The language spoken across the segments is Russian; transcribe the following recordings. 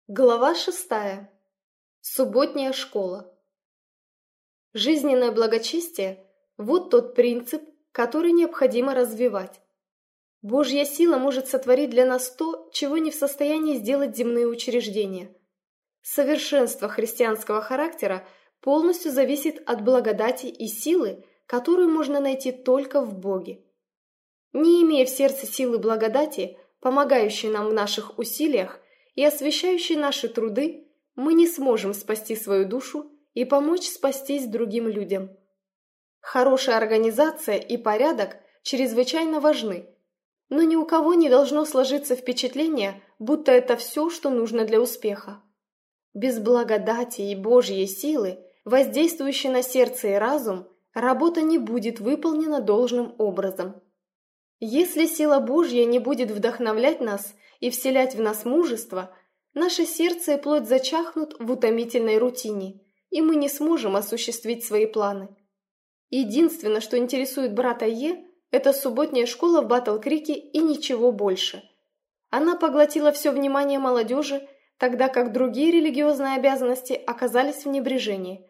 Глава 6. Субботняя школа. Жизненное благочестие – вот тот принцип, который необходимо развивать. Божья сила может сотворить для нас то, чего не в состоянии сделать земные учреждения. Совершенство христианского характера полностью зависит от благодати и силы, которую можно найти только в Боге. Не имея в сердце силы благодати, помогающей нам в наших усилиях, и освящающий наши труды, мы не сможем спасти свою душу и помочь спастись другим людям. Хорошая организация и порядок чрезвычайно важны, но ни у кого не должно сложиться впечатление, будто это все, что нужно для успеха. Без благодати и Божьей силы, воздействующей на сердце и разум, работа не будет выполнена должным образом. Если сила Божья не будет вдохновлять нас и вселять в нас мужество, наше сердце и плоть зачахнут в утомительной рутине, и мы не сможем осуществить свои планы. Единственное, что интересует брата Е, это субботняя школа в Батл-Крике и ничего больше. Она поглотила все внимание молодежи, тогда как другие религиозные обязанности оказались в небрежении.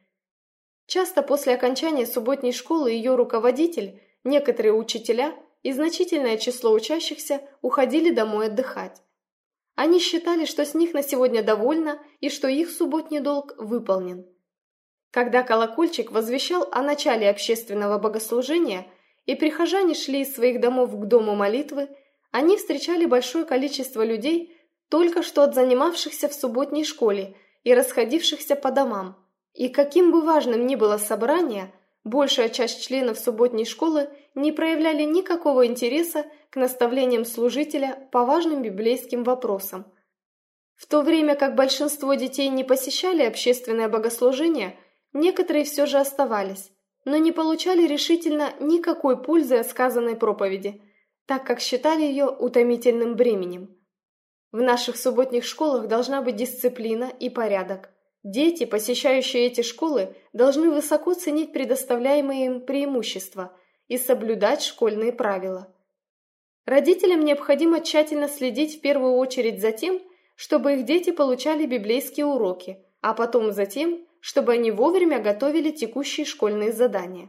Часто после окончания субботней школы ее руководитель, некоторые учителя и значительное число учащихся уходили домой отдыхать. Они считали, что с них на сегодня довольно и что их субботний долг выполнен. Когда колокольчик возвещал о начале общественного богослужения и прихожане шли из своих домов к дому молитвы, они встречали большое количество людей, только что отзанимавшихся в субботней школе и расходившихся по домам. И каким бы важным ни было собрание, большая часть членов субботней школы не проявляли никакого интереса к наставлениям служителя по важным библейским вопросам. В то время как большинство детей не посещали общественное богослужение, некоторые все же оставались, но не получали решительно никакой пользы от сказанной проповеди, так как считали ее утомительным бременем. В наших субботних школах должна быть дисциплина и порядок. Дети, посещающие эти школы, должны высоко ценить предоставляемые им преимущества и соблюдать школьные правила. Родителям необходимо тщательно следить в первую очередь за тем, чтобы их дети получали библейские уроки, а потом за тем, чтобы они вовремя готовили текущие школьные задания.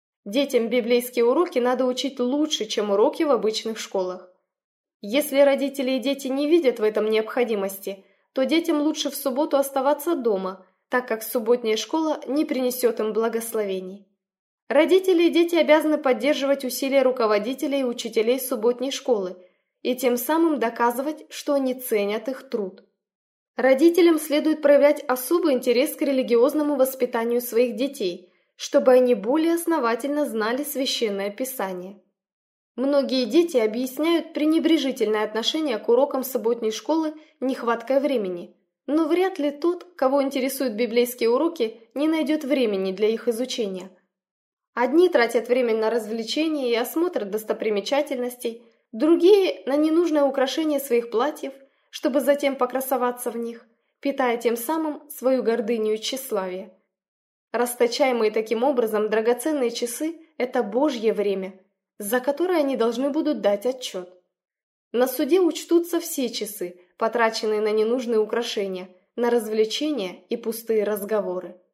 Детям библейские уроки надо учить лучше, чем уроки в обычных школах. Если родители и дети не видят в этом необходимости, то детям лучше в субботу оставаться дома, так как субботняя школа не принесет им благословений. Родители и дети обязаны поддерживать усилия руководителей и учителей субботней школы и тем самым доказывать, что они ценят их труд. Родителям следует проявлять особый интерес к религиозному воспитанию своих детей, чтобы они более основательно знали Священное Писание. Многие дети объясняют пренебрежительное отношение к урокам субботней школы нехваткой времени, но вряд ли тот, кого интересуют библейские уроки, не найдет времени для их изучения. Одни тратят время на развлечения и осмотр достопримечательностей, другие – на ненужное украшение своих платьев, чтобы затем покрасоваться в них, питая тем самым свою гордыню и тщеславие. Расточаемые таким образом драгоценные часы – это Божье время, за которое они должны будут дать отчет. На суде учтутся все часы, потраченные на ненужные украшения, на развлечения и пустые разговоры.